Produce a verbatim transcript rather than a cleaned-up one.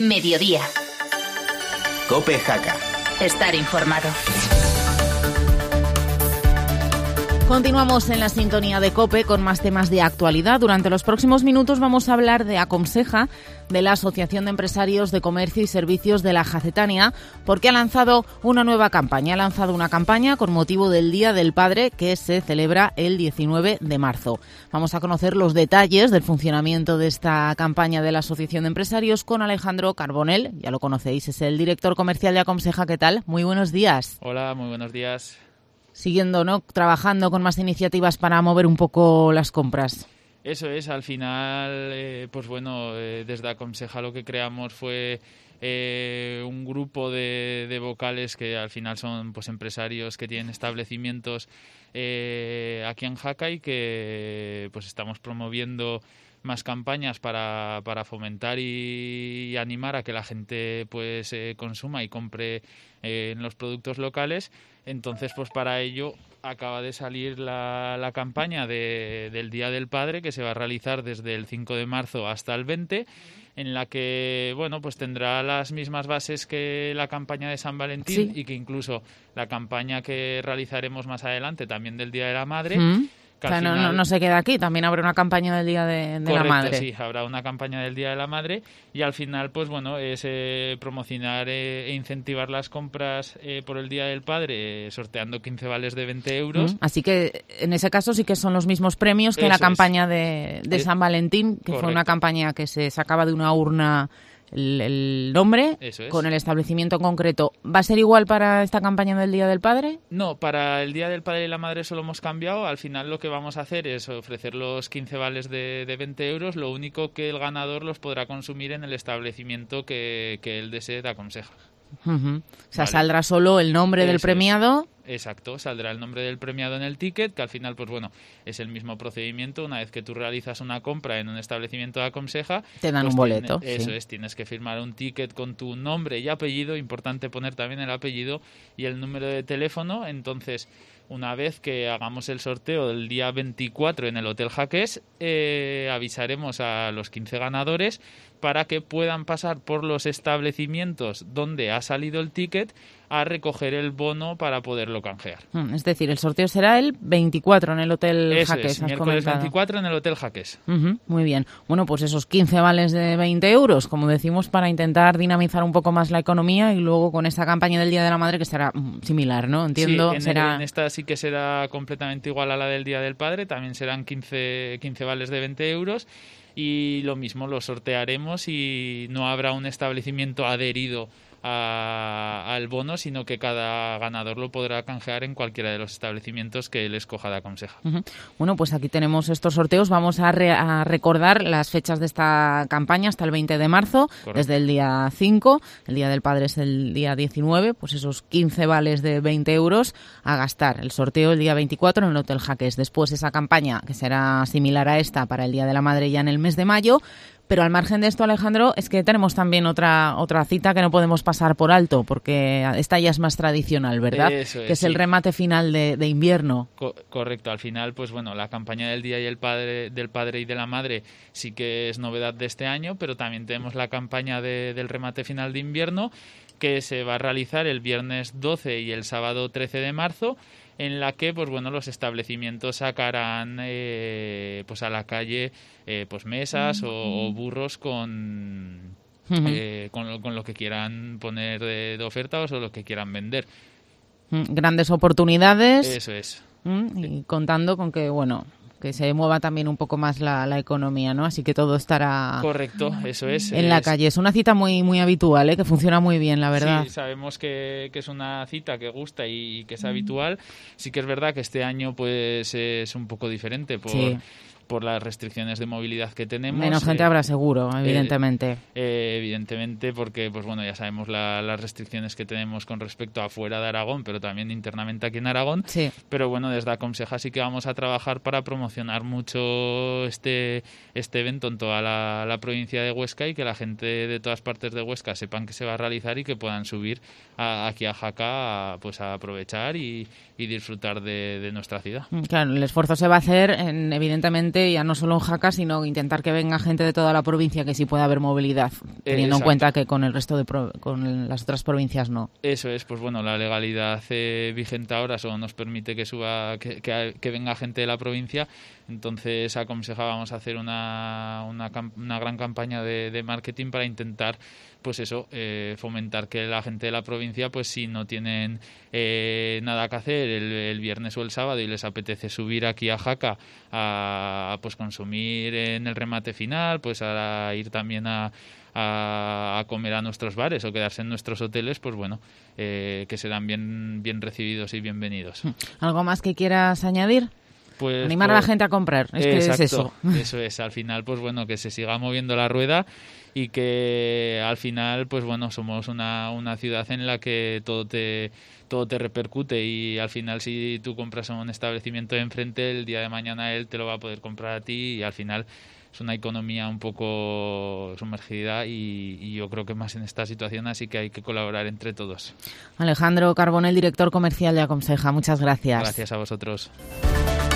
Mediodía. COPE Jaca. Estar informado. Continuamos en la sintonía de COPE con más temas de actualidad. Durante los próximos minutos vamos a hablar de Aconseja, de la Asociación de Empresarios de Comercio y Servicios de la Jacetania, porque ha lanzado una nueva campaña. Ha lanzado una campaña con motivo del Día del Padre, que se celebra el diecinueve de marzo. Vamos a conocer los detalles del funcionamiento de esta campaña de la Asociación de Empresarios con Alejandro Carbonell. Ya lo conocéis, es el director comercial de Aconseja. ¿Qué tal? Muy buenos días. Hola, muy buenos días. Siguiendo, ¿no?, trabajando con más iniciativas para mover un poco las compras. Eso es, al final, eh, pues bueno, eh, desde Aconseja lo que creamos fue eh, un grupo de, de vocales que al final son pues empresarios que tienen establecimientos eh, aquí en Jaca y que pues estamos promoviendo más campañas para, para fomentar y, y animar a que la gente pues eh, consuma y compre eh, en los productos locales. Entonces, pues para ello acaba de salir la, la campaña de, del Día del Padre, que se va a realizar desde el cinco de marzo hasta el veinte, en la que, bueno, pues tendrá las mismas bases que la campaña de San Valentín, sí, y que incluso la campaña que realizaremos más adelante, también del Día de la Madre. ¿Mm? O sea, final... no, no, no se queda aquí, también habrá una campaña del Día de, de Correcto, la Madre. Sí, habrá una campaña del Día de la Madre y al final, pues bueno, es eh, promocionar eh, e incentivar las compras eh, por el Día del Padre, eh, sorteando quince vales de veinte euros. Mm, así que en ese caso sí que son los mismos premios que Eso en la campaña es. de, de San Valentín, que Correcto. Fue una campaña que se sacaba de una urna el, el nombre es. con el establecimiento en concreto. ¿Va a ser igual para esta campaña del Día del Padre? No, para el Día del Padre y la Madre solo hemos cambiado. Al final lo que vamos a hacer es ofrecer los quince vales de, de veinte euros. Lo único que el ganador los podrá consumir en el establecimiento que, que él desee de Aconseja. Uh-huh. O sea, vale. Saldrá solo el nombre Eso del premiado. Es. Exacto, saldrá el nombre del premiado en el ticket, que al final, pues bueno, es el mismo procedimiento. Una vez que tú realizas una compra en un establecimiento de Aconseja, te dan pues un boleto. Tiene, eso sí. es, tienes que firmar un ticket con tu nombre y apellido. Importante poner también el apellido y el número de teléfono. Entonces, una vez que hagamos el sorteo del día veinticuatro en el Hotel Jaques, eh, avisaremos a los quince ganadores para que puedan pasar por los establecimientos donde ha salido el ticket a recoger el bono para poderlo canjear. Es decir, el sorteo será el veinticuatro en el Hotel Eso Jaques. Es, miércoles veinticuatro en el Hotel Jaques. Uh-huh, muy bien. Bueno, pues esos quince vales de veinte euros, como decimos, para intentar dinamizar un poco más la economía y luego con esta campaña del Día de la Madre que será similar, ¿no? Entiendo. Sí, en, será... en esta sí que será completamente igual a la del Día del Padre. También serán quince, quince vales de veinte euros. Y lo mismo, lo sortearemos y no habrá un establecimiento adherido a, al bono, sino que cada ganador lo podrá canjear en cualquiera de los establecimientos que él escoja de Aconseja. Uh-huh. Bueno, pues aquí tenemos estos sorteos. Vamos a, re- a recordar las fechas de esta campaña hasta el veinte de marzo, Correcto. Desde el día cinco. El Día del Padre es el día diecinueve, pues esos quince vales de veinte euros a gastar. El sorteo el día veinticuatro en el Hotel Jaques. Después esa campaña, que será similar a esta para el Día de la Madre ya en el mes de mayo. Pero al margen de esto, Alejandro, es que tenemos también otra otra cita que no podemos pasar por alto, porque esta ya es más tradicional, ¿verdad? Eso es, que es sí. el remate final de, de invierno. Co- correcto, al final, pues bueno, la campaña del Día y el padre, del Padre y de la Madre sí que es novedad de este año, pero también tenemos la campaña de, del remate final de invierno, que se va a realizar el viernes doce y el sábado trece de marzo, en la que pues bueno los establecimientos sacarán eh, pues a la calle eh, pues mesas o, o burros con, uh-huh. eh, con, lo, con lo que quieran poner de, de oferta o lo que quieran vender. Grandes oportunidades. Eso es. Y sí. Contando con que bueno que se mueva también un poco más la, la economía, ¿no? Así que todo estará correcto, eso es. En la es... calle. Es una cita muy muy habitual, ¿eh? Que funciona muy bien, la verdad. Sí, sabemos que, que es una cita que gusta y que es habitual. Sí que es verdad que este año pues es un poco diferente por... Sí. por las restricciones de movilidad que tenemos. Menos gente eh, habrá seguro, evidentemente. Eh, eh, evidentemente, porque pues bueno, ya sabemos la, las restricciones que tenemos con respecto a fuera de Aragón, pero también internamente aquí en Aragón. Sí. Pero bueno, desde Aconseja sí que vamos a trabajar para promocionar mucho este, este evento en toda la, la provincia de Huesca y que la gente de todas partes de Huesca sepan que se va a realizar y que puedan subir a, aquí a Jaca a, pues a aprovechar y, y disfrutar de, de nuestra ciudad. Claro, el esfuerzo se va a hacer, en, evidentemente, gente, ya no solo en Jaca, sino intentar que venga gente de toda la provincia, que sí pueda haber movilidad, teniendo Exacto. en cuenta que con el resto de pro- con las otras provincias no. Eso es, pues bueno, la legalidad eh, vigente ahora solo nos permite que suba, que, que, que venga gente de la provincia. Entonces aconsejábamos hacer una, una, una gran campaña de, de marketing para intentar, pues eso, eh, fomentar que la gente de la provincia, pues si no tienen eh, nada que hacer el, el viernes o el sábado y les apetece subir aquí a Jaca a, a pues consumir en el remate final, pues a ir también a A, a comer a nuestros bares o quedarse en nuestros hoteles, pues bueno, eh, que serán bien, bien recibidos y bienvenidos. ¿Algo más que quieras añadir? Pues, Animar pues, a la gente a comprar, es que exacto, es eso. Eso es, al final, pues bueno, que se siga moviendo la rueda y que al final, pues bueno, somos una, una ciudad en la que todo te todo te repercute y al final si tú compras a un establecimiento de enfrente, el día de mañana él te lo va a poder comprar a ti y al final es una economía un poco sumergida y, y yo creo que más en esta situación, así que hay que colaborar entre todos. Alejandro Carbonell, director comercial de Aconseja, muchas gracias. Gracias a vosotros.